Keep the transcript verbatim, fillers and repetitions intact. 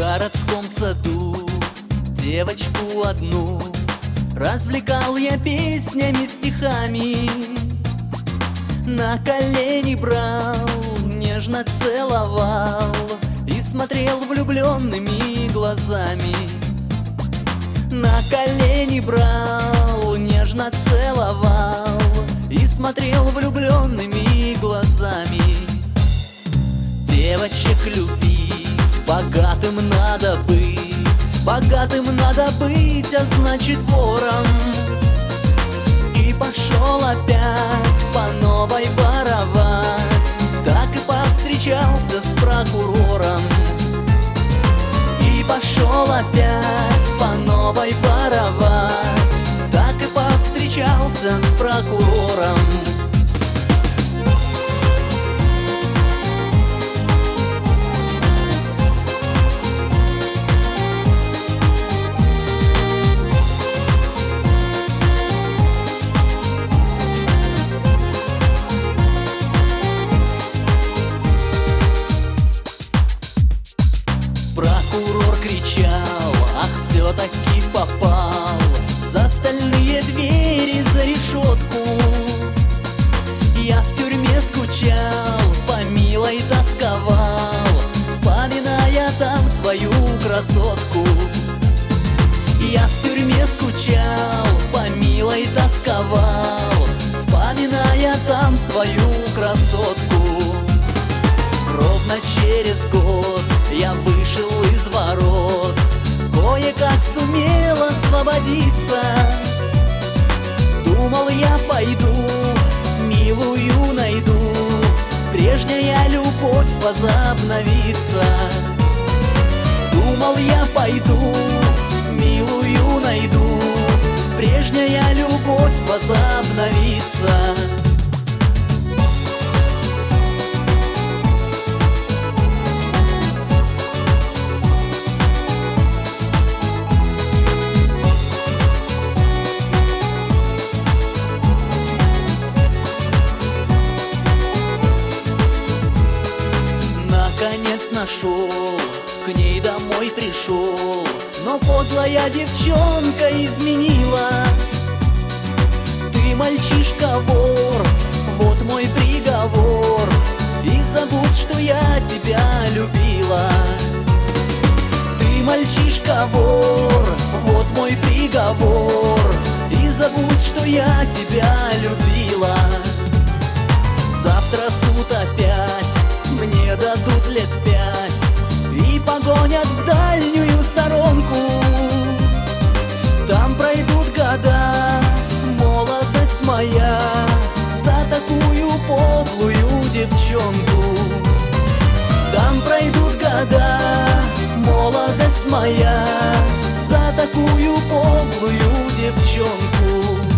городском саду девочку одну развлекал я песнями, стихами. На колени брал, нежно целовал и смотрел влюбленными глазами. На колени брал, нежно целовал и смотрел влюбленными глазами. Девочек любить, богатым надо быть, богатым надо быть, а значит вором. И пошел опять по новой воровать, так и повстречался с прокурором. И пошел опять по новой воровать, так и повстречался с прокурором. Прокурор кричал, ах, все-таки попал за стальные двери, за решетку. Я в тюрьме скучал, по милой тосковал, вспоминая там свою красотку. Я в тюрьме скучал, по милой тосковал, вспоминая там свою красотку. Ровно через год я вышел из ворот, кое-как сумел освободиться. Думал, я пойду, милую найду, прежняя любовь возобновится. Думал, я пойду, милую найду, прежняя любовь возобновится. Наконец нашел, к ней домой пришел, но подлая девчонка изменила. Ты мальчишка-вор, вот мой приговор, и забудь, что я тебя любила. Ты мальчишка-вор, вот мой приговор, и забудь, что я тебя любила. Завтра суд опять, мне дадут лет пять и погонят в дальнюю сторонку. Там пройдут года, молодость моя, за такую подлую девчонку. Там пройдут года, молодость моя, за такую подлую девчонку.